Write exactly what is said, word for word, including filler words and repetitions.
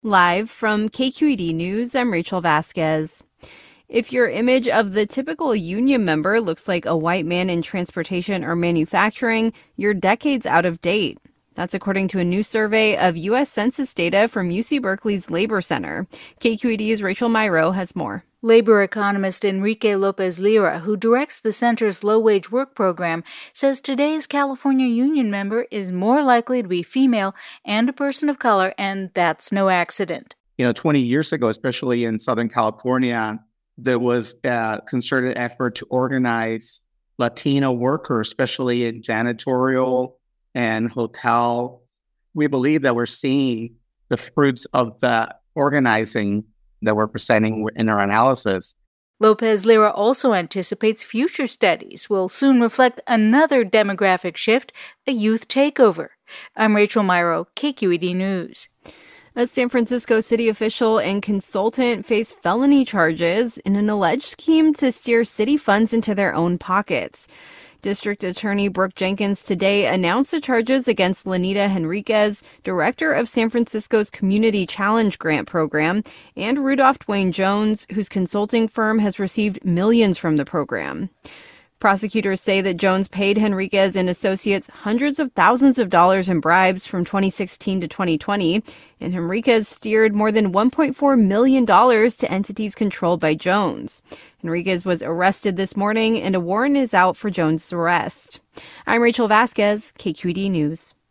Live from K Q E D News, I'm Rachel Vasquez. If your image of the typical union member looks like a white man in transportation or manufacturing, you're decades out of date. That's according to a new survey of U S Census data from U C Berkeley's Labor Center. K Q E D's Rachel Myrow has more. Labor economist Enrique Lopez Lira, who directs the center's low-wage work program, says today's California union member is more likely to be female and a person of color, and that's no accident. You know, twenty years ago, especially in Southern California, there was a concerted effort to organize Latino workers, especially in janitorial and hotel. We believe that we're seeing the fruits of that organizing that we're presenting in our analysis. Lopez Lira also anticipates future studies will soon reflect another demographic shift, a youth takeover. I'm Rachel Myrow, K Q E D News. A San Francisco city official and consultant face felony charges in an alleged scheme to steer city funds into their own pockets. District Attorney Brooke Jenkins today announced the charges against Lenita Henriquez, director of San Francisco's Community Challenge Grant Program, and Rudolph Dwayne Jones, whose consulting firm has received millions from the program. Prosecutors say that Jones paid Henriquez and associates hundreds of thousands of dollars in bribes from twenty sixteen to twenty twenty, and Henriquez steered more than one point four million dollars to entities controlled by Jones. Henriquez was arrested this morning, and a warrant is out for Jones' arrest. I'm Rachel Vasquez, K Q E D News.